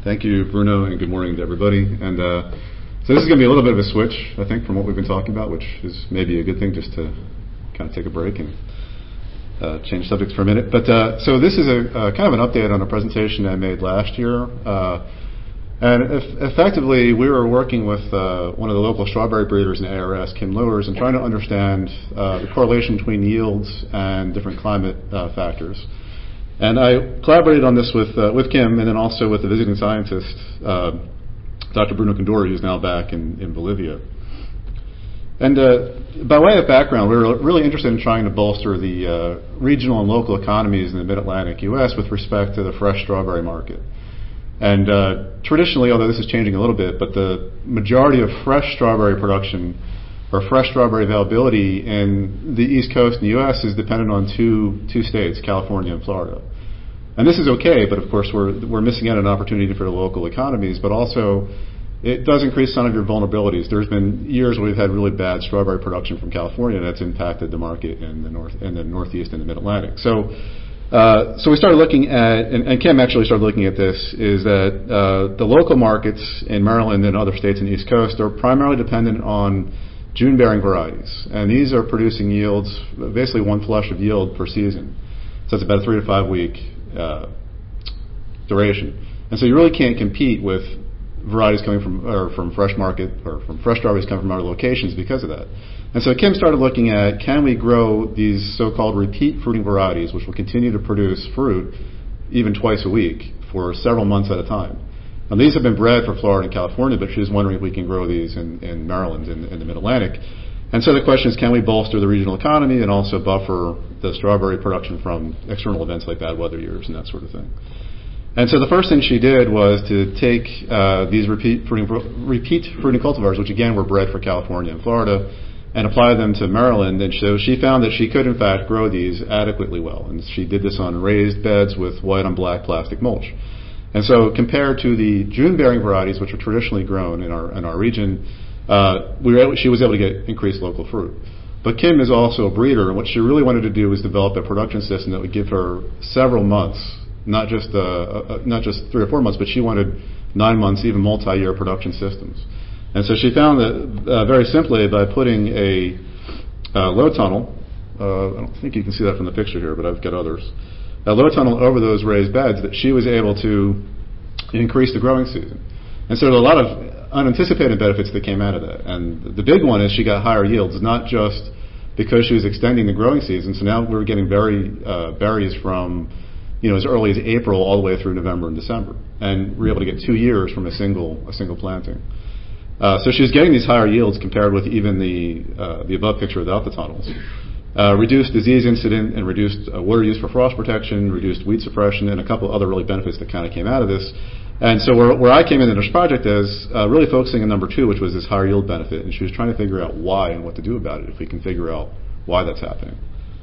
Thank you, Bruno, and good morning to everybody. And so this is going to be a little bit of a switch, I think, from what we've been talking about, which is maybe a good thing, just to kind of take a break and change subjects for a minute. But so this is a kind of an update on a presentation I made last year. And effectively, we were working with one of the local strawberry breeders in ARS, Kim Lewers, and trying to understand the correlation between yields and different climate factors. And I collaborated on this with Kim, and then also with the visiting scientist, Dr. Bruno Condori, who's now back in Bolivia. And by way of background, we were really interested in trying to bolster the regional and local economies in the mid-Atlantic U.S. with respect to the fresh strawberry market. And traditionally, although this is changing a little bit, but the majority of fresh strawberry production or fresh strawberry availability in the East Coast in the U.S. is dependent on two states, California and Florida. And this is okay, but of course we're missing out on an opportunity for the local economies, but also it does increase some of your vulnerabilities. There's been years where we've had really bad strawberry production from California, and that's impacted the market in the Northeast and the Mid-Atlantic. So we started looking at, and Kim actually started looking at this, is that the local markets in Maryland and other states in the East Coast are primarily dependent on June-bearing varieties. And these are producing yields, basically one flush of yield per season. So it's about a 3 to 5 week duration. And so you really can't compete with varieties coming from fresh market or from fresh strawberries coming from other locations because of that. And so Kim started looking at, can we grow these so-called repeat fruiting varieties, which will continue to produce fruit even twice a week for several months at a time. Now, these have been bred for Florida and California, but she was wondering if we can grow these in Maryland, in the Mid-Atlantic. And so the question is, can we bolster the regional economy and also buffer the strawberry production from external events like bad weather years and that sort of thing? And so the first thing she did was to take these repeat fruiting cultivars, which again were bred for California and Florida, and apply them to Maryland. And so she found that she could, in fact, grow these adequately well. And she did this on raised beds with white on black plastic mulch. And so compared to the June-bearing varieties, which are traditionally grown in our region, she was able to get increased local fruit. But Kim is also a breeder, and what she really wanted to do was develop a production system that would give her several months, not just 3 or 4 months, but she wanted 9 months, even multi-year production systems. And so she found that very simply by putting a low tunnel, I don't think you can see that from the picture here, but I've got others, a low tunnel over those raised beds, that she was able to increase the growing season. And so there were a lot of unanticipated benefits that came out of that. And the big one is she got higher yields, not just because she was extending the growing season. So now we're getting berries from as early as April all the way through November and December. And we're able to get 2 years from a single planting. So she's getting these higher yields compared with even the above picture without the tunnels. Reduced disease incident and reduced water use for frost protection, reduced weed suppression, and a couple other really benefits that kind of came out of this. And so where I came into this project is really focusing on number 2, which was this higher yield benefit. And she was trying to figure out why and what to do about it if we can figure out why that's happening.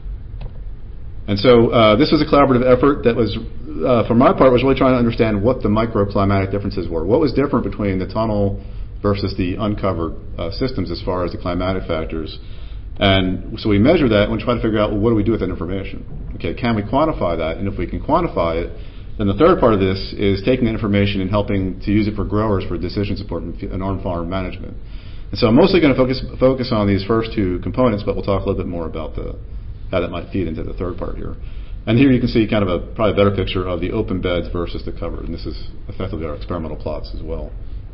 And so this was a collaborative effort that was, for my part, was really trying to understand what the microclimatic differences were. What was different between the tunnel versus the uncovered systems as far as the climatic factors. And so we measure that and we try to figure out, well, what do we do with that information? Okay, can we quantify that? And if we can quantify it, then the third part of this is taking the information and helping to use it for growers for decision support and on-farm management. And so I'm mostly going to focus on these first 2 components, but we'll talk a little bit more about how that might feed into the third part here. And here you can see kind of probably a better picture of the open beds versus the covered. And this is effectively our experimental plots as well.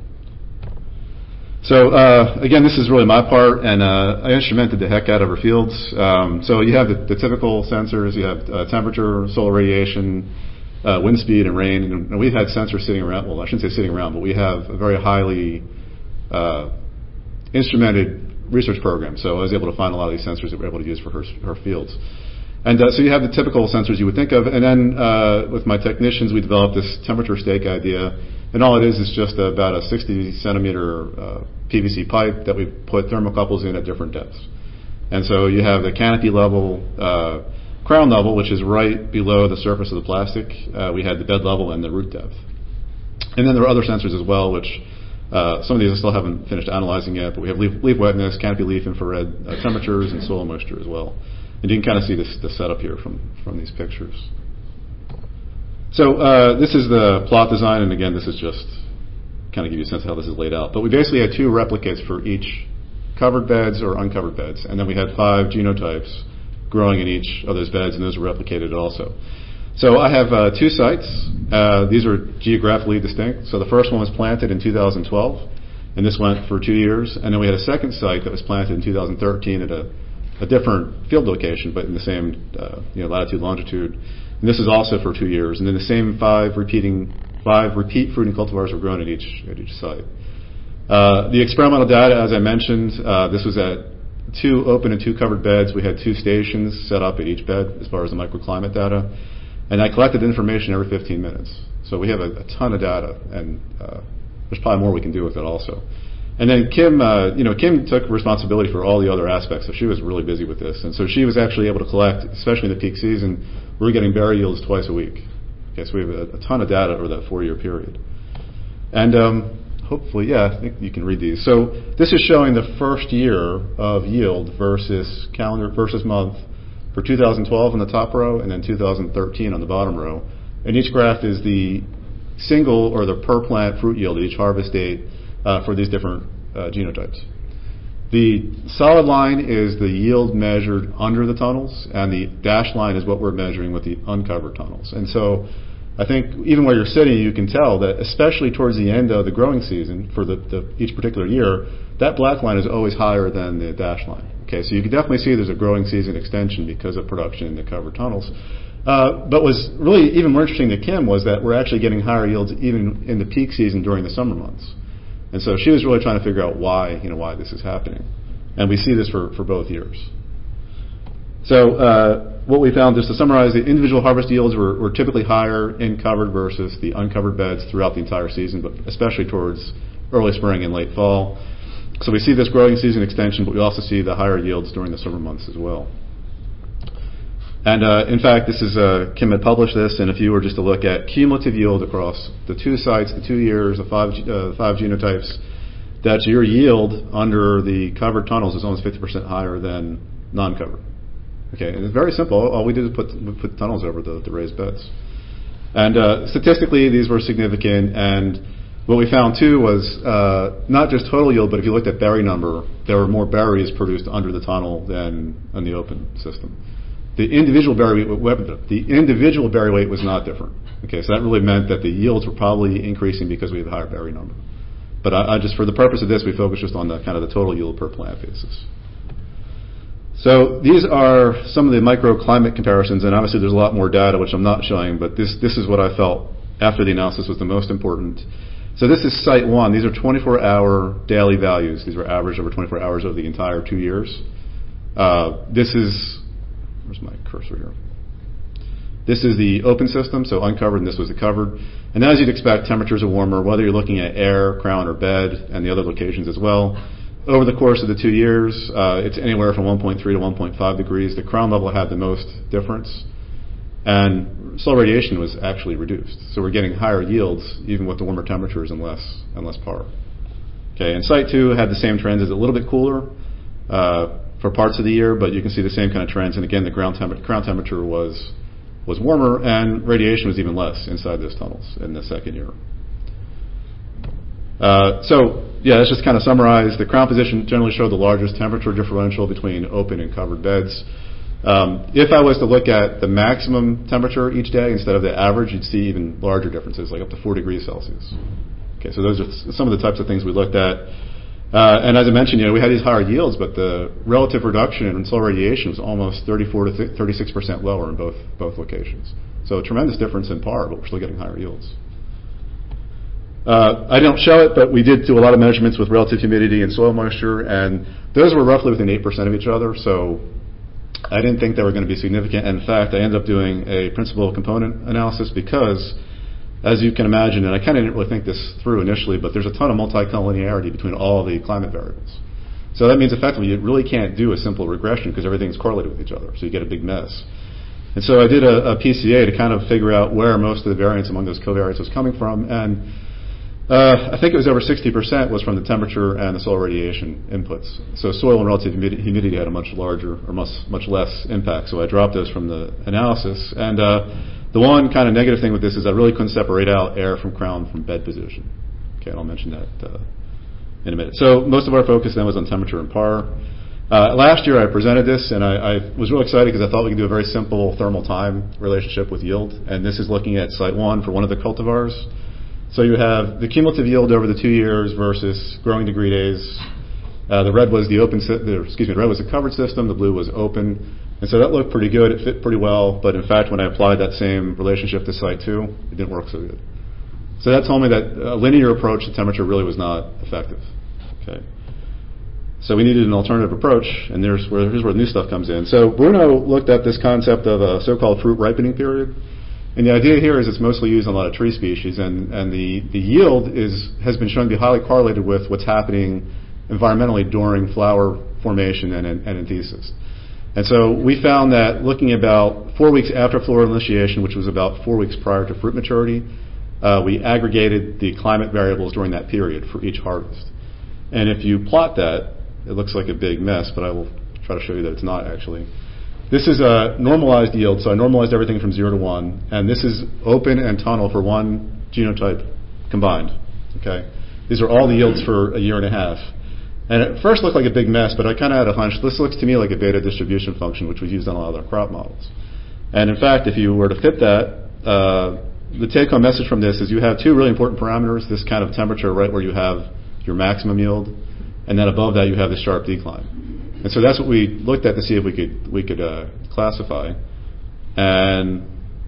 So again, this is really my part, and I instrumented the heck out of her fields. So you have the typical sensors. You have temperature, solar radiation, wind speed, and rain. And we've had sensors sitting around. Well, I shouldn't say sitting around, but we have a very highly instrumented research program. So I was able to find a lot of these sensors that we're able to use for her fields. And so you have the typical sensors you would think of. And then with my technicians, we developed this temperature stake idea. And all it is just about a 60 centimeter PVC pipe that we put thermocouples in at different depths. And so you have the canopy level, crown level, which is right below the surface of the plastic. We had the bed level and the root depth. And then there are other sensors as well, which some of these I still haven't finished analyzing yet, but we have leaf wetness, canopy leaf infrared temperatures, and soil moisture as well. And you can kind of see the setup here from these pictures. So this is the plot design, and again, this is just kind of give you a sense of how this is laid out. But we basically had 2 replicates for each covered beds or uncovered beds, and then we had 5 genotypes growing in each of those beds, and those were replicated also. So I have 2 sites. These are geographically distinct. So the first one was planted in 2012, and this went for 2 years. And then we had a second site that was planted in 2013 at a different field location, but in the same latitude, longitude. And this is also for 2 years. And then the same 5 repeat fruiting cultivars were grown at each site. The experimental data, as I mentioned, this was at 2 open and 2 covered beds. We had 2 stations set up at each bed as far as the microclimate data. And I collected information every 15 minutes. So we have a ton of data, and there's probably more we can do with it also. And then Kim took responsibility for all the other aspects. So she was really busy with this. And so she was actually able to collect, especially in the peak season, we were getting berry yields twice a week. Okay, so we have a ton of data over that 4-year period. And hopefully, I think you can read these. So this is showing the first year of yield versus month for 2012 in the top row, and then 2013 on the bottom row. And each graph is the single or the per plant fruit yield at each harvest date for these different genotypes. The solid line is the yield measured under the tunnels, and the dashed line is what we're measuring with the uncovered tunnels. And so I think even where you're sitting, you can tell that especially towards the end of the growing season for each particular year, that black line is always higher than the dashed line. Okay, so you can definitely see there's a growing season extension because of production in the covered tunnels. But was really even more interesting to Kim was that we're actually getting higher yields even in the peak season during the summer months. And so she was really trying to figure out why this is happening. And we see this for both years. So what we found, just to summarize, the individual harvest yields were typically higher in covered versus the uncovered beds throughout the entire season, but especially towards early spring and late fall. So we see this growing season extension, but we also see the higher yields during the summer months as well. And in fact, this is Kim had published this, and if you were just to look at cumulative yield across the 2 sites, the 2 years, the 5 genotypes, that your yield under the covered tunnels is almost 50% higher than non-covered. Okay, and it's very simple. All we did is put tunnels over the raised beds. And statistically, these were significant, and what we found too was not just total yield, but if you looked at berry number, there were more berries produced under the tunnel than in the open system. The individual berry weight was not different. Okay, so that really meant that the yields were probably increasing because we have a higher berry number. But I just, for the purpose of this, we focus just on the kind of the total yield per plant basis. So these are some of the microclimate comparisons, and obviously there's a lot more data which I'm not showing, but this is what I felt after the analysis was the most important. So this is site 1. These are 24-hour daily values. These were averaged over 24 hours over the entire 2 years. This is, where's my cursor here? This is the open system, so uncovered, and this was the covered. And as you'd expect, temperatures are warmer, whether you're looking at air, crown, or bed, and the other locations as well. Over the course of the 2 years, it's anywhere from 1.3 to 1.5 degrees. The crown level had the most difference, and soil radiation was actually reduced. So we're getting higher yields even with the warmer temperatures and less par. Okay, and site 2 had the same trends. It's a little bit cooler for parts of the year, but you can see the same kind of trends. And again, the crown temperature was warmer, and radiation was even less inside those tunnels in the second year. Let's just kind of summarize. The crown position generally showed the largest temperature differential between open and covered beds. If I was to look at the maximum temperature each day instead of the average, you'd see even larger differences, like up to 4 degrees Celsius. Okay, so those are some of the types of things we looked at. And as I mentioned, we had these higher yields, but the relative reduction in soil radiation was almost 34 to 36% lower in both locations. So a tremendous difference in par, but we're still getting higher yields. I don't show it, but we did do a lot of measurements with relative humidity and soil moisture, and those were roughly within 8% of each other, so I didn't think they were going to be significant. In fact, I ended up doing a principal component analysis because, as you can imagine, and I kind of didn't really think this through initially, but there's a ton of multicollinearity between all the climate variables. So that means effectively you really can't do a simple regression because everything's correlated with each other, so you get a big mess. And so I did a PCA to kind of figure out where most of the variance among those covariates was coming from, and I think it was over 60% was from the temperature and the soil radiation inputs. So soil and relative humidity had a much larger or much less impact. So I dropped those from the analysis. And The one kind of negative thing with this is I really couldn't separate out air from crown from bed position. Okay, and I'll mention that in a minute. So most of our focus then was on temperature and PAR. Last year I presented this, and I was really excited because I thought we could do a very simple thermal time relationship with yield. And this is looking at site 1 for one of the cultivars. So you have the cumulative yield over the 2 years versus growing degree days. The red was the red was the covered system. The blue was open. And so that looked pretty good. It fit pretty well. But in fact, when I applied that same relationship to site 2, it didn't work so good. So that told me that a linear approach to temperature really was not effective. Okay. So we needed an alternative approach, and here's where the new stuff comes in. So Bruno looked at this concept of a so-called fruit ripening period. And the idea here is it's mostly used on a lot of tree species, and the yield has been shown to be highly correlated with what's happening environmentally during flower formation and enthesis. And so we found that looking about 4 weeks after floral initiation, which was about 4 weeks prior to fruit maturity, we aggregated the climate variables during that period for each harvest. And if you plot that, it looks like a big mess, but I will try to show you that it's not actually. This is a normalized yield, so I normalized everything from 0 to 1, and this is open and tunnel for one genotype combined. Okay, these are all the yields for a year and a half. And it first looked like a big mess, but I kind of had a hunch. This looks to me like a beta distribution function, which was used on a lot of other crop models. And in fact, if you were to fit that, the take-home message from this is you have two really important parameters, this kind of temperature right where you have your maximum yield, and then above that you have the sharp decline. And so that's what we looked at to see if we could classify. And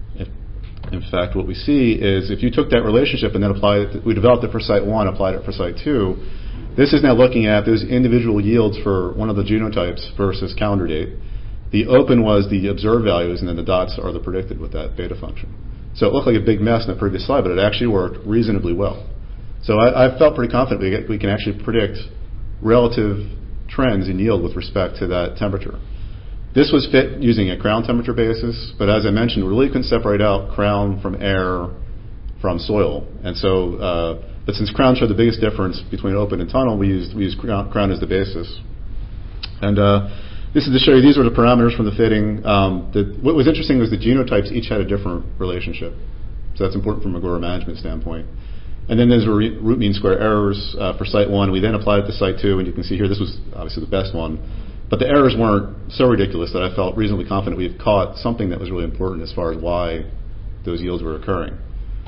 in fact, what we see is if you took that relationship and then applied it, we developed it for site 1, applied it for site 2, this is now looking at those individual yields for one of the genotypes versus calendar date. The open was the observed values, and then the dots are the predicted with that beta function. So it looked like a big mess in the previous slide, but it actually worked reasonably well. So I felt pretty confident we can actually predict relative trends in yield with respect to that temperature. This was fit using a crown temperature basis, but as I mentioned, we really couldn't separate out crown from air from soil. And so, but since crown showed the biggest difference between open and tunnel, we used crown as the basis. And this is to show you, these were the parameters from the fitting. What was interesting was the genotypes each had a different relationship. So that's important from a grower management standpoint. And then there's root mean square errors for site 1. We then applied it to site 2, and you can see here this was obviously the best one. But the errors weren't so ridiculous that I felt reasonably confident we've caught something that was really important as far as why those yields were occurring.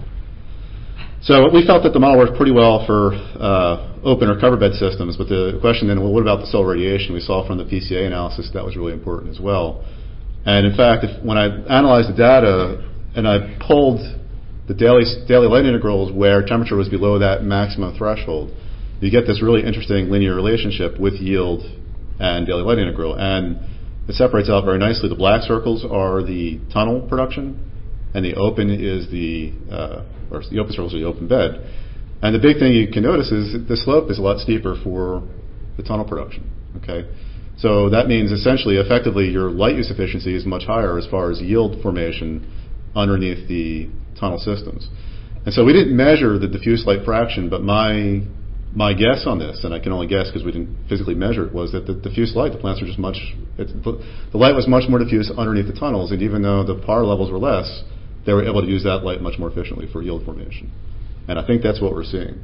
So we felt that the model worked pretty well for open or cover bed systems, but the question then, well, what about the soil radiation? We saw from the PCA analysis that was really important as well. And in fact, when I analyzed the data and I pulled the daily light integrals where temperature was below that maximum threshold, you get this really interesting linear relationship with yield and daily light integral. And it separates out very nicely. The black circles are the tunnel production, and the open is the open circles are the open bed. And the big thing you can notice is that the slope is a lot steeper for the tunnel production. Okay, so that means essentially, effectively, your light use efficiency is much higher as far as yield formation underneath the tunnel systems. And so we didn't measure the diffuse light fraction, but my guess on this, and I can only guess because we didn't physically measure it, was that the diffuse light, the plants are just the light was much more diffuse underneath the tunnels, and even though the PAR levels were less, they were able to use that light much more efficiently for yield formation. And I think that's what we're seeing.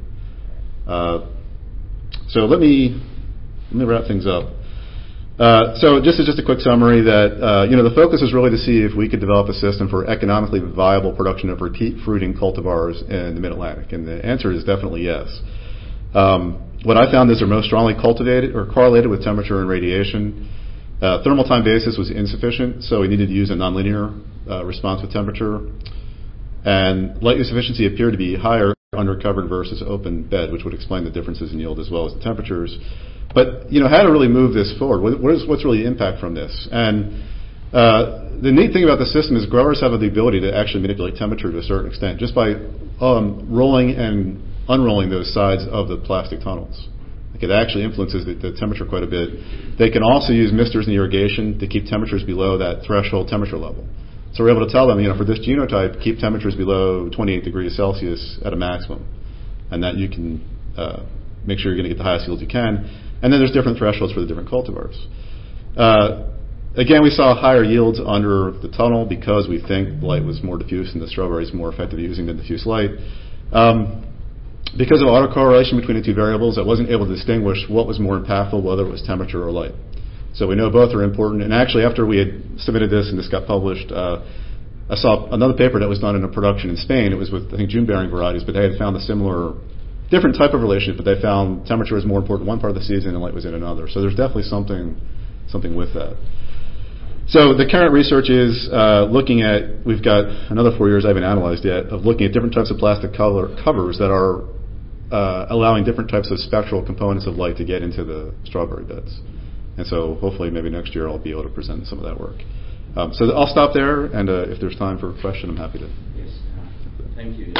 So let me wrap things up. So this is just a quick summary that, the focus is really to see if we could develop a system for economically viable production of repeat fruiting cultivars in the Mid-Atlantic. And the answer is definitely yes. What I found is they're most strongly cultivated or correlated with temperature and radiation. Thermal time basis was insufficient, so we needed to use a nonlinear response with temperature. And light use efficiency appeared to be higher under covered versus open bed, which would explain the differences in yield as well as the temperatures. But, how to really move this forward? What's really the impact from this? And the neat thing about the system is growers have the ability to actually manipulate temperature to a certain extent just by rolling and unrolling those sides of the plastic tunnels. Okay, that actually influences the temperature quite a bit. They can also use misters and irrigation to keep temperatures below that threshold temperature level. So we're able to tell them, for this genotype, keep temperatures below 28 degrees Celsius at a maximum, and that you can make sure you're going to get the highest yields you can. And then there's different thresholds for the different cultivars. Again, we saw higher yields under the tunnel because we think light was more diffuse and the strawberry is more effective at using than diffuse light. Because of autocorrelation between the two variables, I wasn't able to distinguish what was more impactful, whether it was temperature or light. So we know both are important. And actually, after we had submitted this and this got published, I saw another paper that was done in a production in Spain. It was with, I think, June-bearing varieties, but they had found a similar, different type of relationship, but they found temperature was more important in one part of the season and light was in another. So there's definitely something with that. So the current research is looking at, we've got another 4 years I haven't analyzed yet, of looking at different types of plastic covers that are allowing different types of spectral components of light to get into the strawberry beds. And so hopefully maybe next year I'll be able to present some of that work. So I'll stop there, and if there's time for a question, I'm happy to. Yes, thank you.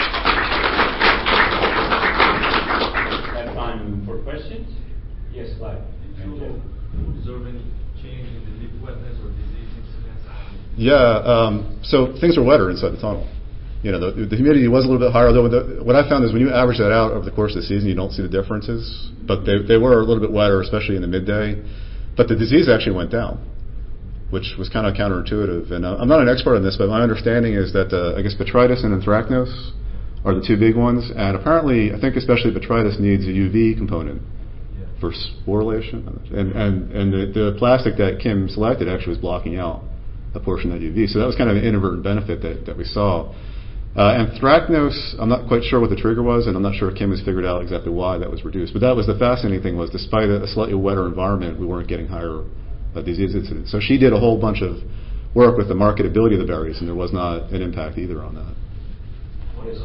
Have time for questions? Yes, Clive. Observe any change in the leaf wetness or disease incidence? Yeah, so things are wetter inside the tunnel. You know, the humidity was a little bit higher, although what I found is when you average that out over the course of the season, you don't see the differences. But they were a little bit wetter, especially in the midday. But the disease actually went down, which was kind of counterintuitive. And I'm not an expert on this, but my understanding is that, I guess, botrytis and anthracnose are the two big ones. And apparently, I think especially botrytis needs a UV component for sporulation. And the plastic that Kim selected actually was blocking out a portion of that UV. So that was kind of an inadvertent benefit that we saw. Anthracnose, I'm not quite sure what the trigger was, and I'm not sure if Kim has figured out exactly why that was reduced. But that was the fascinating thing, was despite a slightly wetter environment, we weren't getting higher disease incidence. So she did a whole bunch of work with the marketability of the berries, and there was not an impact either on that. What is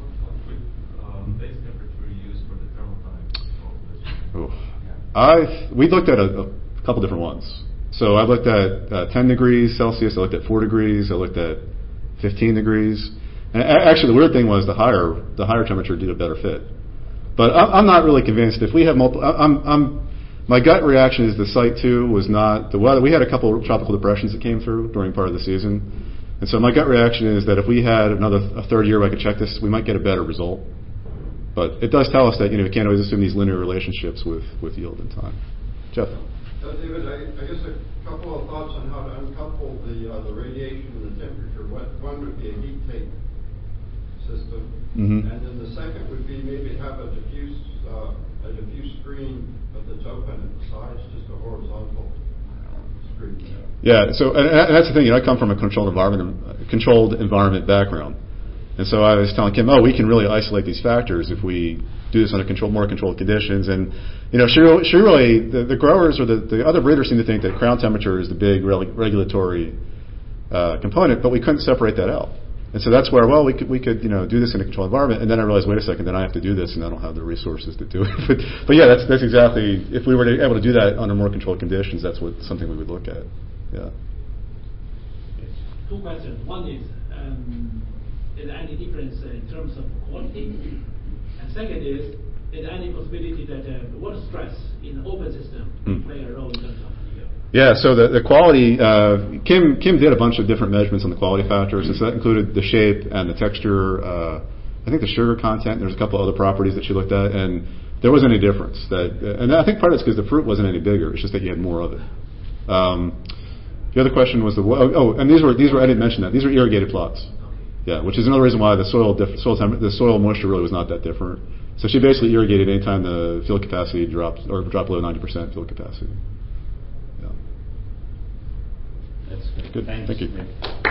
base temperature you use for the thermal time? We looked at a couple different ones. So I looked at 10 degrees Celsius, I looked at 4 degrees, I looked at 15 degrees. And actually, the weird thing was the higher temperature did a better fit. But I'm not really convinced. If we have multiple, my gut reaction is the site 2 was not the weather. We had a couple of tropical depressions that came through during part of the season, and so my gut reaction is that if we had a third year where I could check this, we might get a better result. But it does tell us that you can't always assume these linear relationships with yield and time. Jeff. David, I guess a couple of thoughts on how to uncouple the radiation and the temperature. One would be a heat tape system, and then the second would be maybe have a diffuse screen that's open at the sides, just a horizontal screen. Yeah. So and that's the thing. I come from a controlled environment background, and so I was telling Kim, we can really isolate these factors if we do this under more controlled conditions. And she really the growers or the other breeders seem to think that crown temperature is the big regulatory component, but we couldn't separate that out. And so that's where, we could do this in a controlled environment. And then I realized, wait a second, then I have to do this, and I don't have the resources to do it. but yeah, that's exactly, if we were able to do that under more controlled conditions, that's something we would look at. Yeah. Two questions. One is there any difference in terms of quality? And second is there any possibility that water stress in the open system play a role in terms of yield? Yeah, so the quality, Kim did a bunch of different measurements on the quality factors, and so that included the shape and the texture, I think the sugar content, there's a couple other properties that she looked at, and there wasn't any difference. And I think part of it's because the fruit wasn't any bigger, it's just that you had more of it. The other question was and these were I didn't mention that, these are irrigated plots. Yeah, which is another reason why the soil moisture really was not that different. So she basically irrigated anytime the field capacity dropped below 90% field capacity. Yeah. That's good. Good. Thank you.